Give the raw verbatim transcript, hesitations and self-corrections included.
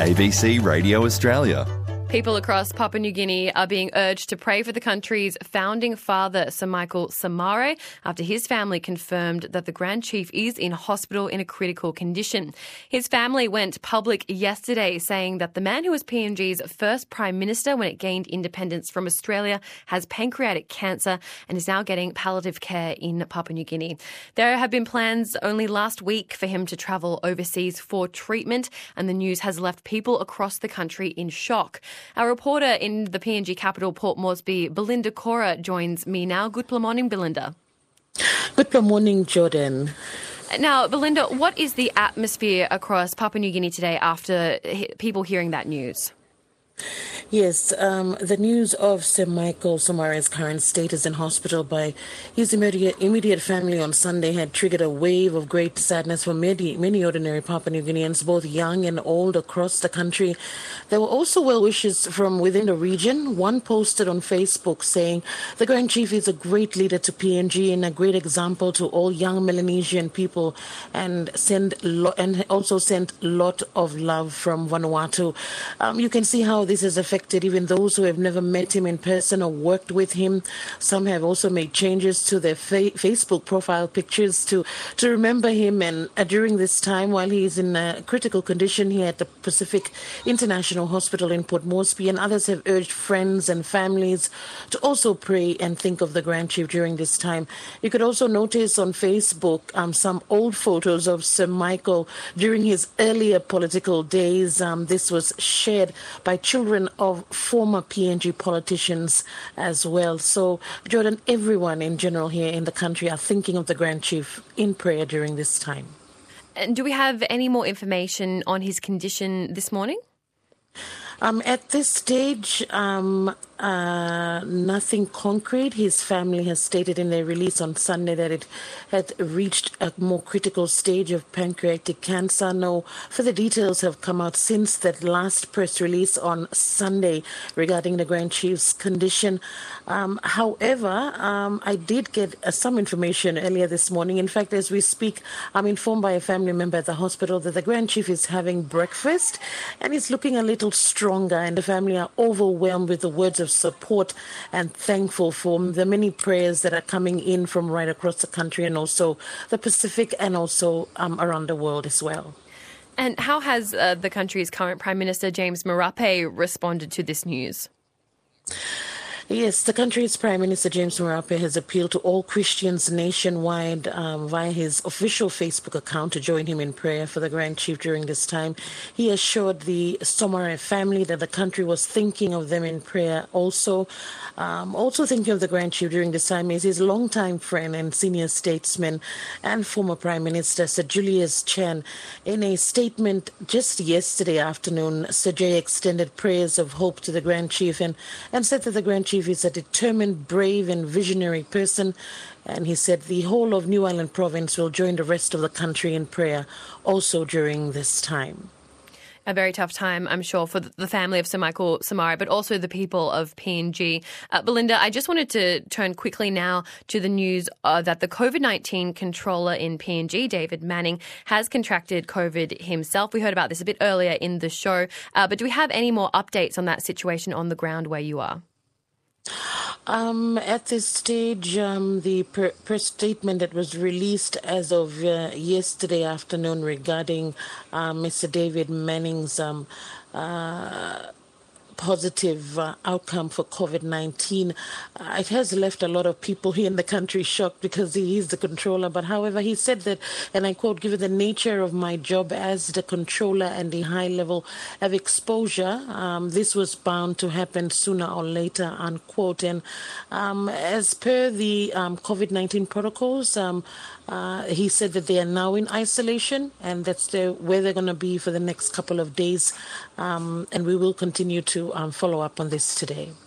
A B C Radio Australia. People across Papua New Guinea are being urged to pray for the country's founding father, Sir Michael Somare, after his family confirmed that the Grand Chief is in hospital in a critical condition. His family went public yesterday saying that the man who was P N G's first Prime Minister when it gained independence from Australia has pancreatic cancer and is now getting palliative care in Papua New Guinea. There have been plans only last week for him to travel overseas for treatment, and the news has left people across the country in shock. Our reporter in the P N G capital, Port Moresby, Belinda Cora, joins me now. Good morning, Belinda. Good morning, Jordan. Now, Belinda, what is the atmosphere across Papua New Guinea today after people hearing that news? Yes, um, the news of Sir Michael Somare's current status in hospital by his immediate, immediate family on Sunday had triggered a wave of great sadness for many, many ordinary Papua New Guineans, both young and old, across the country. There were also well wishes from within the region. One posted on Facebook saying, "The Grand Chief is a great leader to P N G and a great example to all young Melanesian people," and send lo- and also sent a lot of love from Vanuatu. Um, you can see how this has affected even those who have never met him in person or worked with him. Some have also made changes to their fa- Facebook profile pictures to, to remember him. And uh, during this time, while he is in a critical condition here at the Pacific International Hospital in Port Moresby, and others have urged friends and families to also pray and think of the Grand Chief during this time. You could also notice on Facebook um, some old photos of Sir Michael during his earlier political days. Um, this was shared by children of former P N G politicians as well. So, Jordan, everyone in general here in the country are thinking of the Grand Chief in prayer during this time. And do we have any more information on his condition this morning? Um, at this stage, um, uh, nothing concrete. His family has stated in their release on Sunday that it had reached a more critical stage of pancreatic cancer. No further details have come out since that last press release on Sunday regarding the Grand Chief's condition. Um, however, um, I did get uh, some information earlier this morning. In fact, as we speak, I'm informed by a family member at the hospital that the Grand Chief is having breakfast and is looking a little stronger, and the family are overwhelmed with the words of support and thankful for the many prayers that are coming in from right across the country and also the Pacific and also um, around the world as well. And how has uh, the country's current Prime Minister, James Marape, responded to this news? Yes, the country's Prime Minister James Marape has appealed to all Christians nationwide um, via his official Facebook account to join him in prayer for the Grand Chief during this time. He assured the Somare family that the country was thinking of them in prayer. Also, um, also thinking of the Grand Chief during this time is his longtime friend and senior statesman and former Prime Minister Sir Julius Chan. In a statement just yesterday afternoon, Sir J extended prayers of hope to the Grand Chief and, and said that the Grand Chief is a determined, brave and visionary person, and he said the whole of New Ireland province will join the rest of the country in prayer also during this time. A very tough time, I'm sure, for the family of Sir Michael Somare, but also the people of P N G. Uh, Belinda, I just wanted to turn quickly now to the news uh, that the COVID nineteen controller in P N G, David Manning, has contracted COVID himself. We heard about this a bit earlier in the show, uh, but do we have any more updates on that situation on the ground where you are? Um, at this stage, um, the press statement that was released as of uh, yesterday afternoon regarding uh, Mister David Manning's um, uh, positive uh, outcome for COVID nineteen. Uh, it has left a lot of people here in the country shocked because he is the controller. But however, he said that, and I quote, "Given the nature of my job as the controller and the high level of exposure, um, this was bound to happen sooner or later," unquote. And um, as per the um, COVID nineteen protocols, um, uh, he said that they are now in isolation, and that's the, where they're going to be for the next couple of days. Um, and we will continue to um, follow up on this today.